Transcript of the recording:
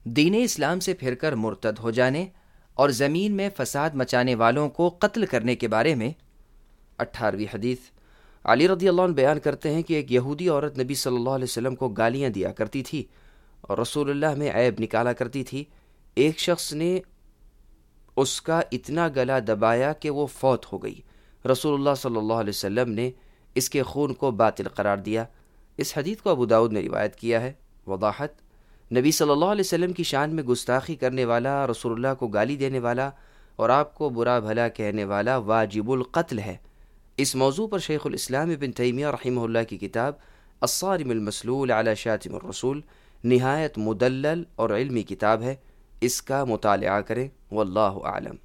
दीन इस्लाम से फिरकर मुर्तद हो जाने और ज़मीन में फ़साद मचाने वालों को कत्ल करने के बारे में 18वीं हदीस। अली रज़ियल्लाहु अन्हु बयान करते हैं कि एक यहूदी औरत नबी सल्लल्लाहु अलैहि वसल्लम को गालियाँ दिया करती थी और रसूलुल्लाह में ऐब निकाला करती थी। एक शख्स ने उसका इतना गला दबाया कि वो फौत हो गई। रसूलुल्लाह सल्लल्लाहु अलैहि वसल्लम ने इसके खून को बातिल करार दिया। इस हदीस को अबू दाऊद ने रिवायत किया है। वदाहत, नबी सल्लल्लाहु अलैहि वसल्लम की शान में गुस्ताखी करने वाला, रसूलुल्लाह को गाली देने वाला और आपको बुरा भला कहने वाला वाजिबुल कत्ल है। इस मौजू पर शेखुल इस्लाम इब्न तैमिया रहमहुल्लाह की किताब अस्सारिमुल मसलूल अला शातिमुर रसूल निहायत मुदल्लल और इल्मी किताब है। इसका मुतालिआ करें। वल्लाहु आलम।